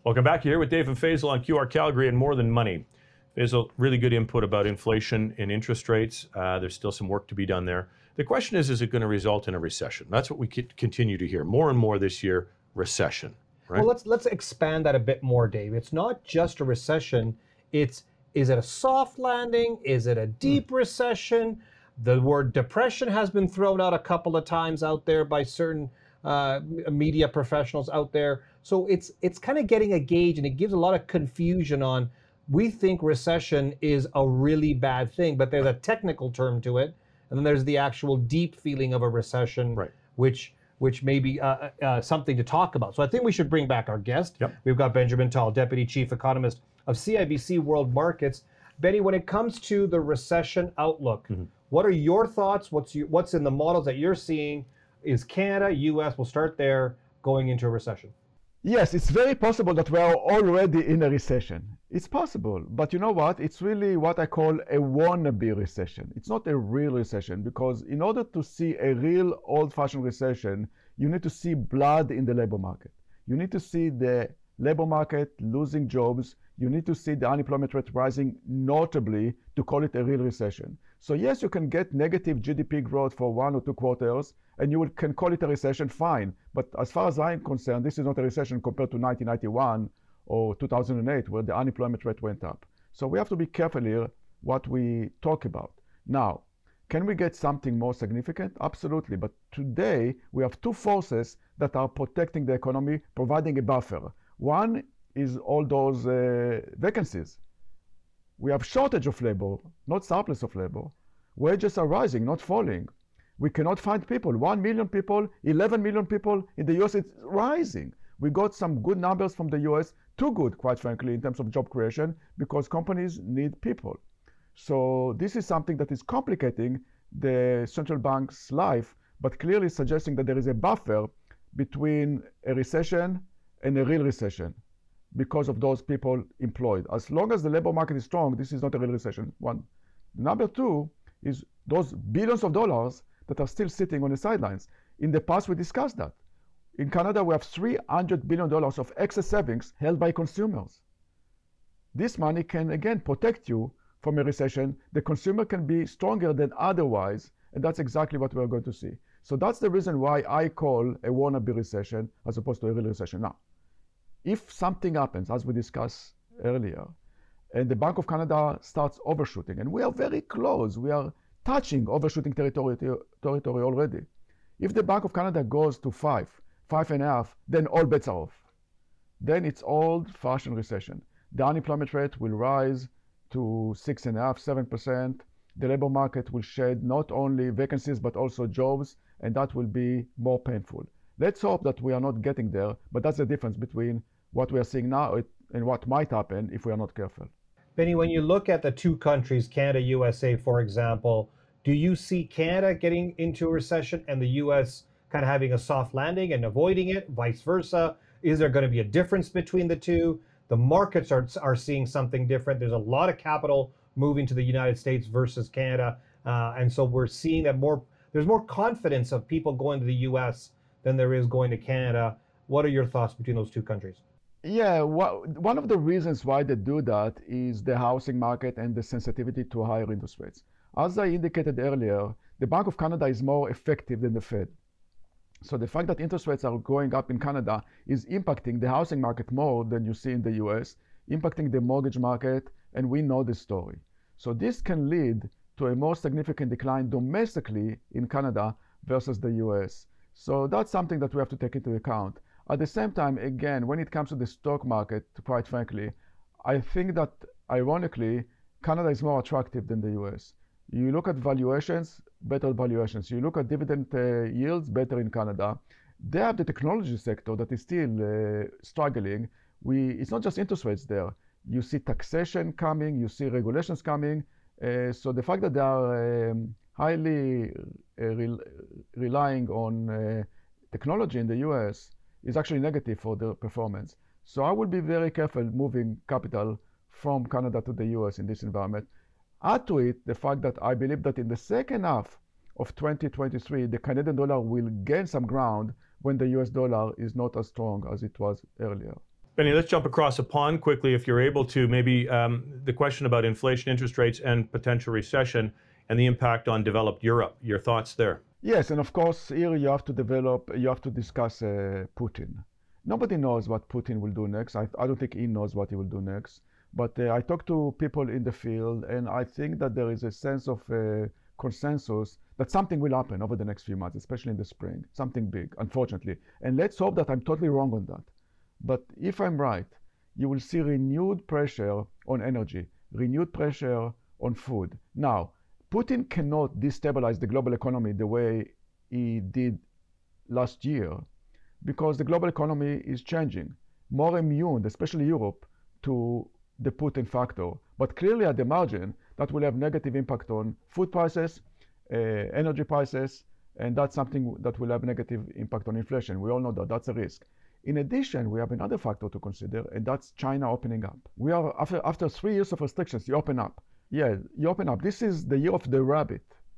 Welcome back here with Dave and Faisal on QR Calgary and More Than Money. Faisal, really good input about inflation and interest rates. There's still some work to be done there. The question is it going to result in a recession? That's what we continue to hear more and more this year, recession. Right? Well, let's expand that a bit more, Dave. It's not just a recession. Is it a soft landing? Is it a deep recession? The word depression has been thrown out a couple of times out there by certain media professionals out there. So it's kind of getting a gauge, and it gives a lot of confusion on. We think recession is a really bad thing, but there's a technical term to it, and then there's the actual deep feeling of a recession, right, which may be something to talk about. So I think we should bring back our guest. Yep. We've got Benjamin Tal, Deputy Chief Economist of CIBC World Markets. Benny, when it comes to the recession outlook, what are your thoughts? What's in the models that you're seeing? Is Canada, US, we'll start there, going into a recession? Yes, it's very possible that we are already in a recession. It's possible, but you know what? It's really what I call a wannabe recession. It's not a real recession, because in order to see a real old-fashioned recession, you need to see blood in the labor market. You need to see the labor market losing jobs. You need to see the unemployment rate rising notably to call it a real recession. So yes, you can get negative GDP growth for 1 or 2 quarters, and you can call it a recession, fine. But as far as I'm concerned, this is not a recession compared to 1991 or 2008, where the unemployment rate went up. So we have to be careful here what we talk about. Now, can we get something more significant? Absolutely. But today, we have 2 forces that are protecting the economy, providing a buffer. One is all those vacancies. We have shortage of labor, not surplus of labor. Wages are rising, not falling. We cannot find people. 1 million people, 11 million people in the US, it's rising. We got some good numbers from the US, too good, quite frankly, in terms of job creation, because companies need people. So this is something that is complicating the central bank's life, but clearly suggesting that there is a buffer between a recession and a real recession because of those people employed. As long as the labor market is strong, this is not a real recession, one. Number 2 is those billions of dollars that are still sitting on the sidelines. In the past, we discussed that. In Canada, we have $300 billion of excess savings held by consumers. This money can, again, protect you from a recession. The consumer can be stronger than otherwise, and that's exactly what we're going to see. So that's the reason why I call a wannabe recession as opposed to a real recession. Now, if something happens, as we discussed earlier, and the Bank of Canada starts overshooting, and we are very close, we are touching overshooting territory already. If the Bank of Canada goes to 5.5, then all bets are off. Then it's old-fashioned recession. The unemployment rate will rise to 6.5, 7%. The labor market will shed not only vacancies, but also jobs, and that will be more painful. Let's hope that we are not getting there, but that's the difference between what we are seeing now and what might happen if we are not careful. Benny, when you look at the 2 countries, Canada, USA, for example, do you see Canada getting into a recession and the US kind of having a soft landing and avoiding it, vice versa? Is there going to be a difference between the 2? The markets are seeing something different. There's a lot of capital moving to the United States versus Canada. And so we're seeing that there's more confidence of people going to the US than there is going to Canada. What are your thoughts between those 2 countries? Yeah, one of the reasons why they do that is the housing market and the sensitivity to higher interest rates. As I indicated earlier, the Bank of Canada is more effective than the Fed. So the fact that interest rates are going up in Canada is impacting the housing market more than you see in the US, impacting the mortgage market, and we know the story. So this can lead to a more significant decline domestically in Canada versus the US. So that's something that we have to take into account. At the same time, again, when it comes to the stock market, quite frankly, I think that, ironically, Canada is more attractive than the US. You look at valuations, better valuations. You look at dividend yields, better in Canada. They have the technology sector that is still struggling. It's not just interest rates there. You see taxation coming, you see regulations coming. So the fact that they are highly relying on technology in the US is actually negative for their performance. So I would be very careful moving capital from Canada to the US in this environment. Add to it the fact that I believe that in the second half of 2023, the Canadian dollar will gain some ground when the US dollar is not as strong as it was earlier. Benny, let's jump across a pond quickly, if you're able to. Maybe the question about inflation, interest rates, and potential recession, and the impact on developed Europe. Your thoughts there? Yes, and of course, here you have to discuss Putin. Nobody knows what Putin will do next. I don't think he knows what he will do next. But I talk to people in the field, and I think that there is a sense of consensus that something will happen over the next few months, especially in the spring. Something big, unfortunately. And let's hope that I'm totally wrong on that. But if I'm right, you will see renewed pressure on energy, renewed pressure on food. Now, Putin cannot destabilize the global economy the way he did last year, because the global economy is changing, more immune, especially Europe, to the Putin factor. But clearly at the margin, that will have negative impact on food prices, energy prices, and that's something that will have negative impact on inflation. We all know that that's a risk. In addition, we have another factor to consider, and that's China opening up. We are, after 3 years of restrictions, you open up. Yeah, you open up. This is the year of the rabbit.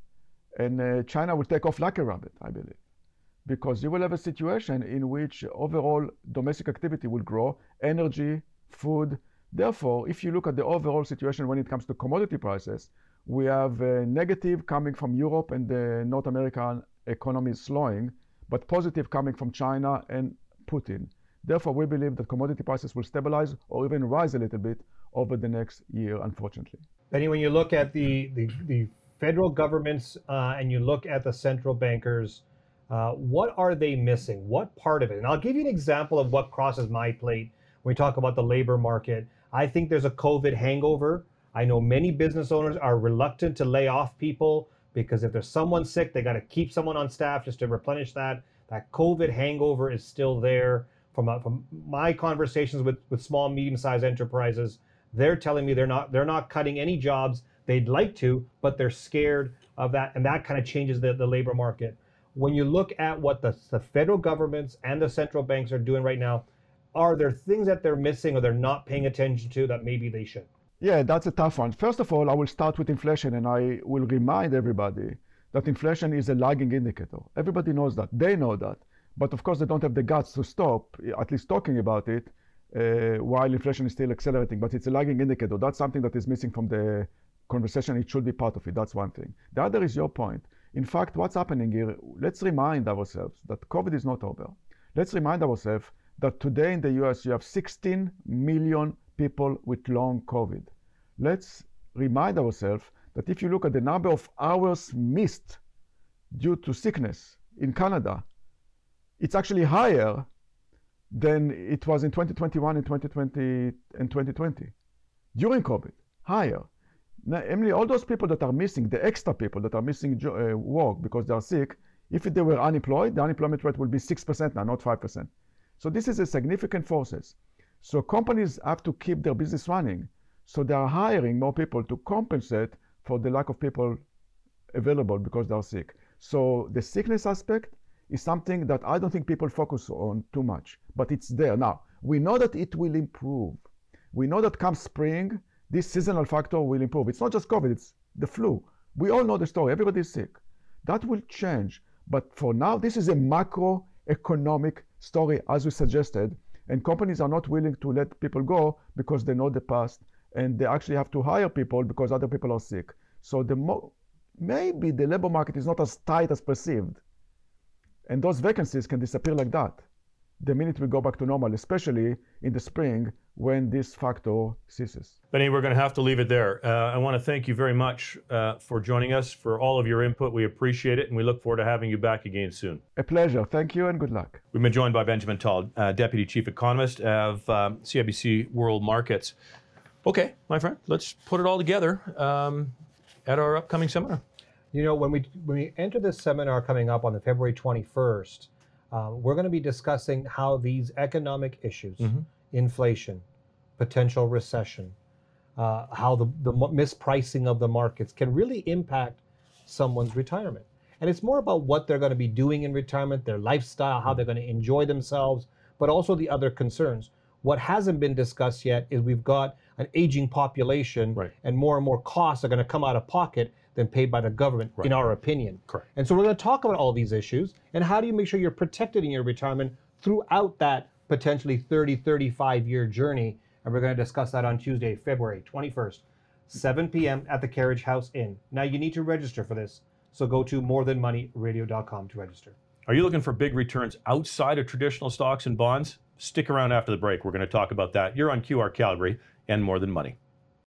And China will take off like a rabbit, I believe. Because you will have a situation in which overall domestic activity will grow, energy, food. Therefore, if you look at the overall situation when it comes to commodity prices, we have a negative coming from Europe and the North American economy is slowing, but positive coming from China and Putin. Therefore, we believe that commodity prices will stabilize or even rise a little bit over the next year, unfortunately. Benny, when you look at the federal governments and you look at the central bankers, what are they missing? What part of it? And I'll give you an example of what crosses my plate when we talk about the labor market. I think there's a COVID hangover. I know many business owners are reluctant to lay off people because if there's someone sick, they got to keep someone on staff just to replenish that. That COVID hangover is still there. From my conversations with small, medium-sized enterprises, they're telling me they're not cutting any jobs. They'd like to, but they're scared of that, and that kind of changes the labor market. When you look at what the federal governments and the central banks are doing right now, are there things that they're missing or they're not paying attention to that maybe they should? Yeah, that's a tough one. First of all, I will start with inflation, and I will remind everybody that inflation is a lagging indicator. Everybody knows that. They know that. But of course, they don't have the guts to stop, at least talking about it, while inflation is still accelerating. But it's a lagging indicator. That's something that is missing from the conversation. It should be part of it. That's one thing. The other is your point. In fact, what's happening here, let's remind ourselves that COVID is not over. Let's remind ourselves that today in the US, you have 16 million people with long COVID. Let's remind ourselves that if you look at the number of hours missed due to sickness in Canada, it's actually higher than it was in 2021 and 2020 and 2020 during COVID, higher. Now, Emily, all those people that are missing, the extra people that are missing work because they are sick, if they were unemployed, the unemployment rate will be 6% now, not 5%. So this is a significant forces. So companies have to keep their business running. So they are hiring more people to compensate for the lack of people available because they are sick. So the sickness aspect is something that I don't think people focus on too much, but it's there. Now, we know that it will improve. We know that come spring, this seasonal factor will improve. It's not just COVID, it's the flu. We all know the story, everybody's sick. That will change. But for now, this is a macroeconomic story, as we suggested, and companies are not willing to let people go because they know the past, and they actually have to hire people because other people are sick. So maybe the labor market is not as tight as perceived. And those vacancies can disappear like that the minute we go back to normal, especially in the spring when this factor ceases. Benny, we're going to have to leave it there. I want to thank you very much for joining us, for all of your input. We appreciate it, and we look forward to having you back again soon. A pleasure. Thank you, and good luck. We've been joined by Benjamin Tal, Deputy Chief Economist of CIBC World Markets. Okay, my friend, let's put it all together at our upcoming seminar. You know, when we enter this seminar coming up on the February 21st, we're going to be discussing how these economic issues, inflation, potential recession, how the mispricing of the markets can really impact someone's retirement. And it's more about what they're going to be doing in retirement, their lifestyle, how they're going to enjoy themselves, but also the other concerns. What hasn't been discussed yet is we've got an aging population, right, and more costs are going to come out of pocket than paid by the government, right, in our opinion. Correct. And so we're going to talk about all these issues and how do you make sure you're protected in your retirement throughout that potentially 30, 35-year journey. And we're going to discuss that on Tuesday, February 21st, 7 p.m. at the Carriage House Inn. Now, you need to register for this, so go to morethanmoneyradio.com to register. Are you looking for big returns outside of traditional stocks and bonds? Stick around after the break. We're going to talk about that. You're on QR Calgary and More Than Money.